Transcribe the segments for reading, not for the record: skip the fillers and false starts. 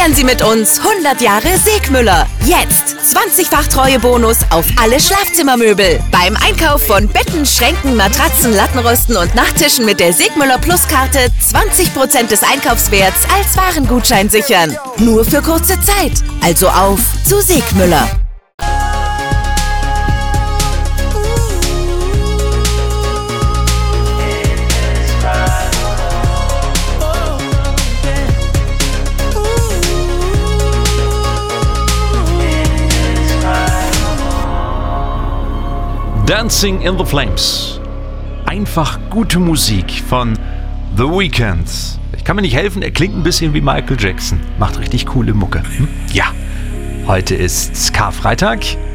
Feiern Sie mit uns 100 Jahre Segmüller. Jetzt 20-fach Treuebonus auf alle Schlafzimmermöbel. Beim Einkauf von Betten, Schränken, Matratzen, Lattenrosten und Nachttischen mit der Segmüller Plus-Karte 20% des Einkaufswerts als Warengutschein sichern. Nur für kurze Zeit. Also auf zu Segmüller. Dancing in the Flames. Einfach gute Musik von The Weeknd. Ich kann mir nicht helfen, er klingt ein bisschen wie Michael Jackson. Macht richtig coole Mucke. Ja, heute ist Karfreitag.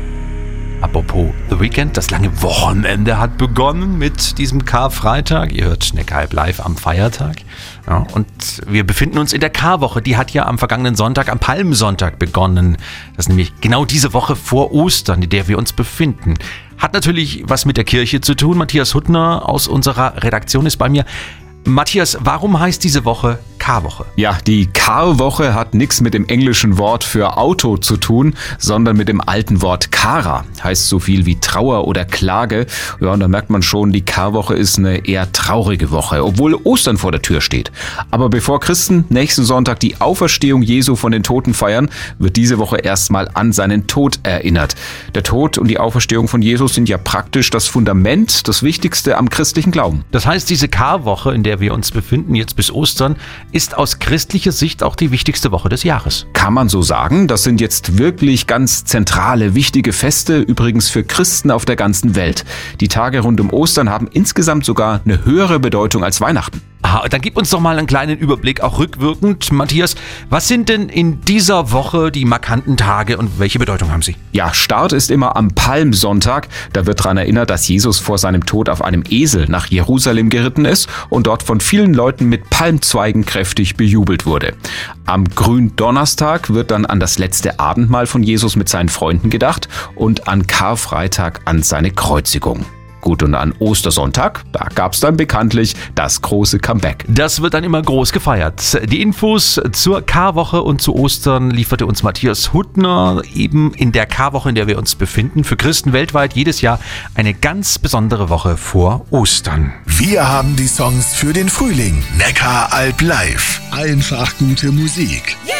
Apropos The Weeknd, das lange Wochenende hat begonnen mit diesem Karfreitag. Ihr hört Schneckhalb live am Feiertag. Ja, und wir befinden uns in der Karwoche. Die hat ja am vergangenen Sonntag, am Palmsonntag begonnen. Das ist nämlich genau diese Woche vor Ostern, in der wir uns befinden. Hat natürlich was mit der Kirche zu tun. Matthias Huttner aus unserer Redaktion ist bei mir. Matthias, warum heißt diese Woche Karwoche? Ja, die Karwoche hat nichts mit dem englischen Wort für Auto zu tun, sondern mit dem alten Wort Kara. Heißt so viel wie Trauer oder Klage. Ja, und da merkt man schon, die Karwoche ist eine eher traurige Woche, obwohl Ostern vor der Tür steht. Aber bevor Christen nächsten Sonntag die Auferstehung Jesu von den Toten feiern, wird diese Woche erstmal an seinen Tod erinnert. Der Tod und die Auferstehung von Jesus sind ja praktisch das Fundament, das Wichtigste am christlichen Glauben. Das heißt, diese Karwoche, in der wir uns befinden, jetzt bis Ostern, ist aus christlicher Sicht auch die wichtigste Woche des Jahres. Kann man so sagen. Das sind jetzt wirklich ganz zentrale, wichtige Feste, übrigens für Christen auf der ganzen Welt. Die Tage rund um Ostern haben insgesamt sogar eine höhere Bedeutung als Weihnachten. Aha, dann gib uns doch mal einen kleinen Überblick, auch rückwirkend. Matthias, was sind denn in dieser Woche die markanten Tage und welche Bedeutung haben sie? Ja, Start ist immer am Palmsonntag. Da wird daran erinnert, dass Jesus vor seinem Tod auf einem Esel nach Jerusalem geritten ist und dort von vielen Leuten mit Palmzweigen kräftig bejubelt wurde. Am Gründonnerstag wird dann an das letzte Abendmahl von Jesus mit seinen Freunden gedacht und an Karfreitag an seine Kreuzigung. Gut, und an Ostersonntag, da gab es dann bekanntlich das große Comeback. Das wird dann immer groß gefeiert. Die Infos zur Karwoche und zu Ostern lieferte uns Matthias Huttner eben in der Karwoche, in der wir uns befinden. Für Christen weltweit jedes Jahr eine ganz besondere Woche vor Ostern. Wir haben die Songs für den Frühling. Neckaralb live. Einfach gute Musik. Yeah!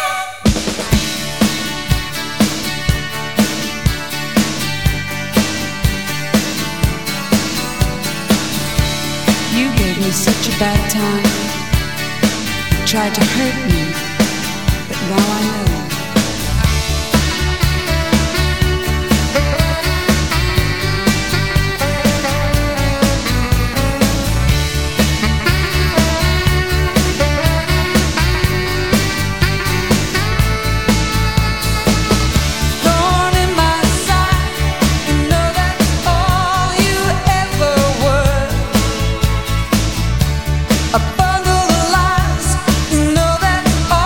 Such a bad time. You tried to hurt me, but now I know. A bundle of lies, you know that's all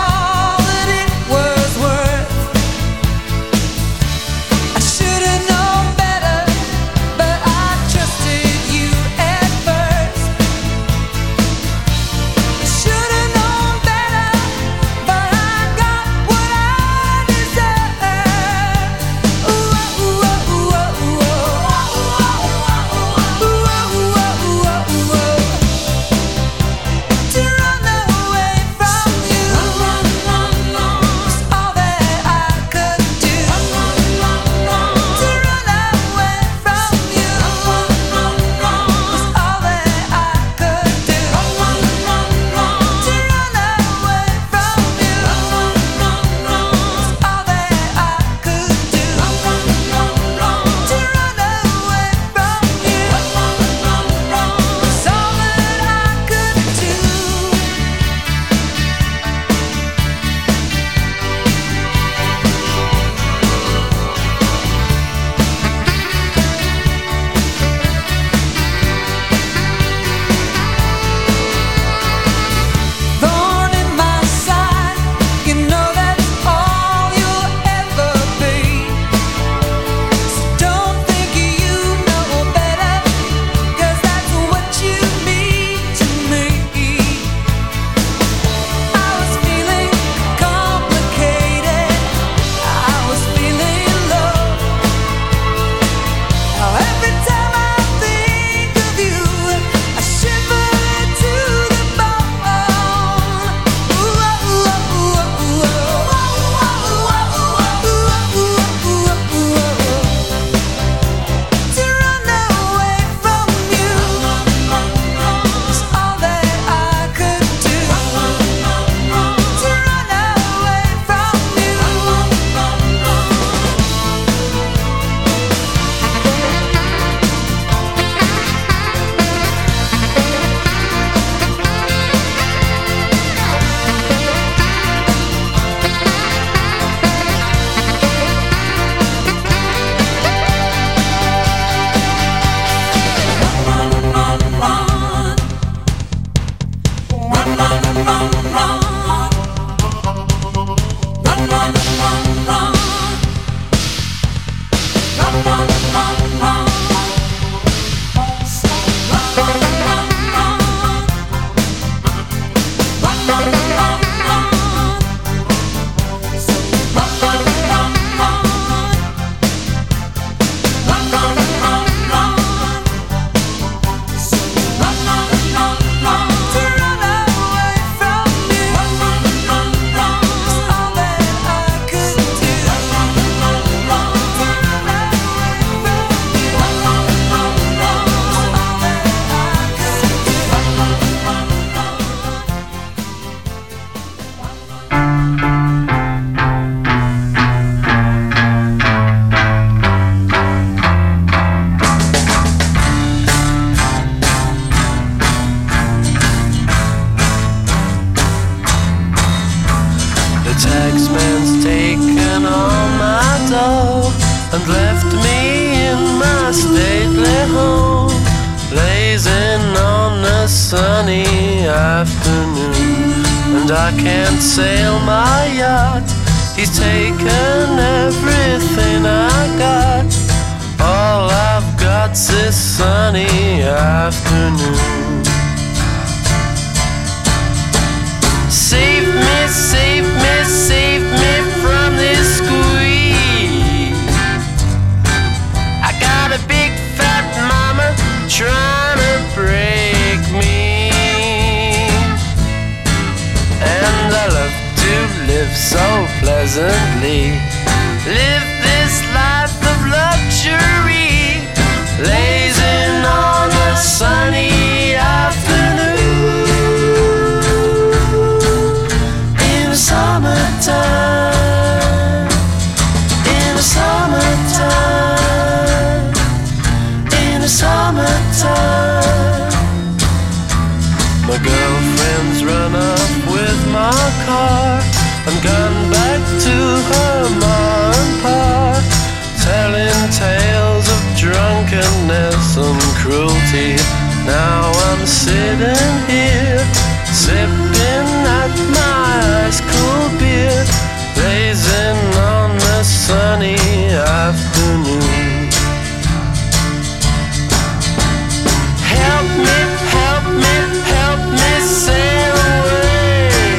taxman's taken all my dough and left me in my stately home, blazing on a sunny afternoon. And I can't sail my yacht, he's taken everything I got. All I've got's this sunny afternoon. Save me, save me, save me from this squeeze. I got a big fat mama trying to break me, and I love to live so pleasantly, live this life of luxury, blazing on a sunny afternoon. In the summertime, in the summertime, in the summertime. My girlfriend's run up with my car and gone back to her ma and pa, telling tales of drunkenness and cruelty. Now I'm sitting here, sipping at my ice cold beer, blazing on the sunny afternoon. Help me, help me, help me sail away.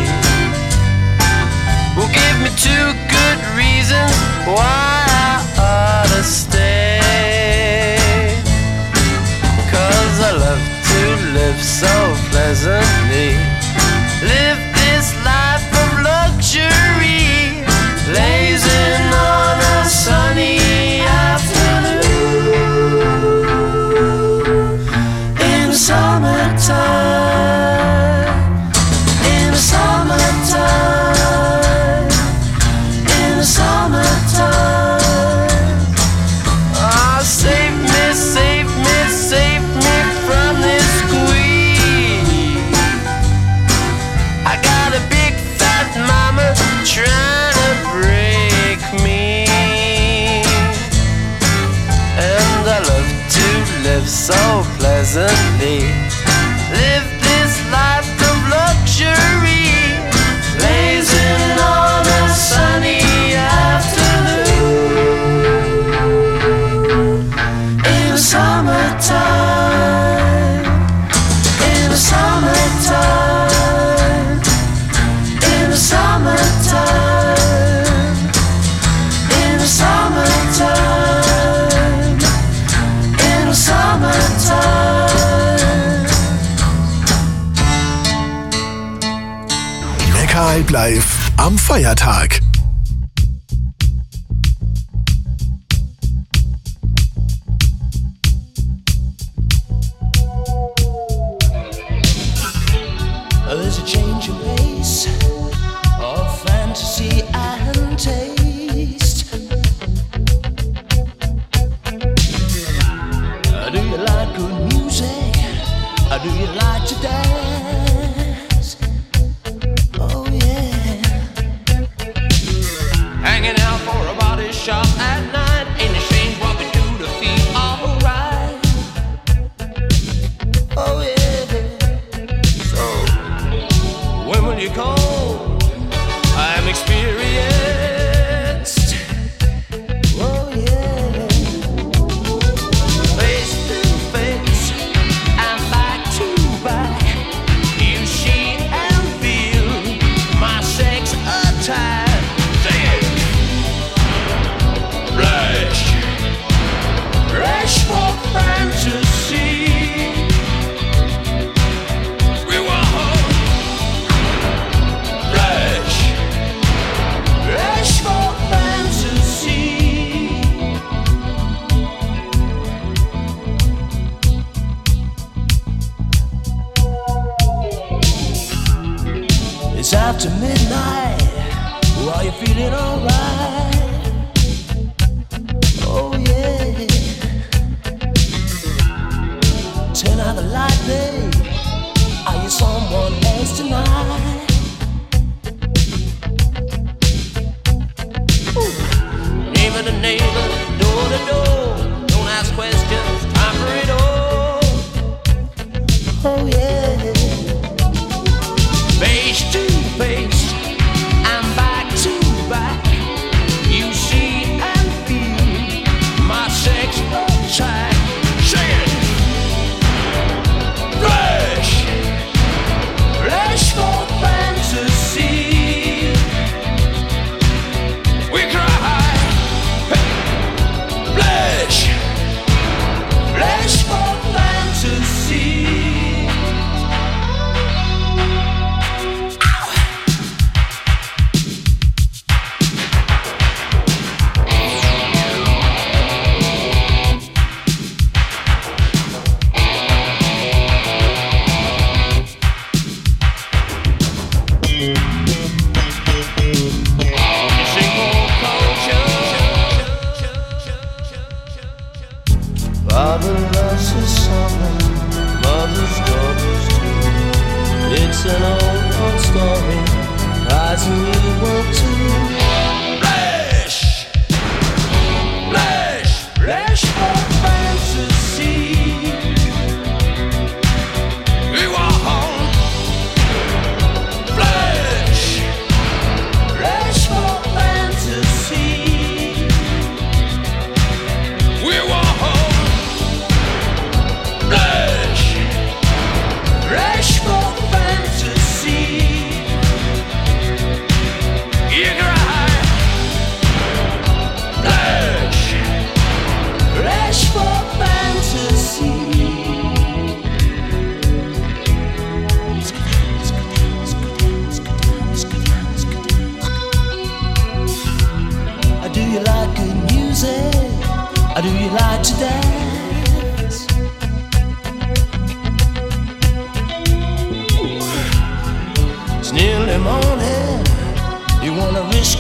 Well, give me 2 good reasons why I ought to stay. 'Cause I love to live so pleasantly, live this life of luxury, blazing on a sunny afternoon. In the summertime, in the summertime, in the summertime. Ah, save me, save me, save me from this squeeze. I got a big fat mama trying to break me, and I love to live so pleasantly, live this life of luxury, blazing on a sunny afternoon. In the summertime, in the summertime, in the summertime, in the summertime, in the summertime. Neckaralb live am Feiertag. There's a change in pace of fantasy and taste. Do you like good music? Do you like to dance? Oh yeah. Hanging out for a body shop at night, ain't it strange what we do to feel alright? Oh yeah. So when will you come? I'm experienced. Oh yeah. Face to face and back to back, you see and feel my sex attack. Say it. Rush, rush for fantasy. We want rush, rush for fantasy. It's after midnight. Are you feeling alright? Oh yeah. Turn out the light, babe. Are you someone else tonight?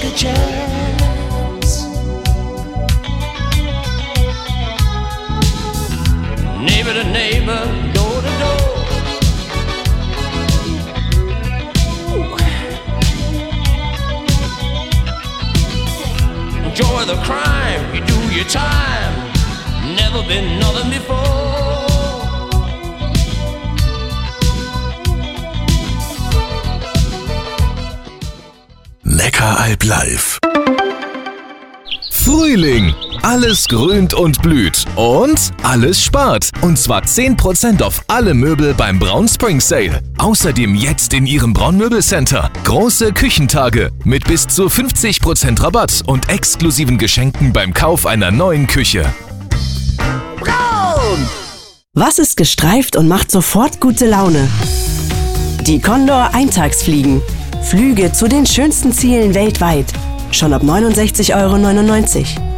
a chance. Neighbor to neighbor, door to door. Enjoy the crime, you do your time. Never been nothing before. Neckaralb live. Frühling. Alles grünt und blüht. Und alles spart. Und zwar 10% auf alle Möbel beim Braun Spring Sale. Außerdem jetzt in Ihrem Braun Möbelcenter. Große Küchentage mit bis zu 50% Rabatt und exklusiven Geschenken beim Kauf einer neuen Küche. Braun! Was ist gestreift und macht sofort gute Laune? Die Condor Eintagsfliegen. Flüge zu den schönsten Zielen weltweit. Schon ab 69,99 €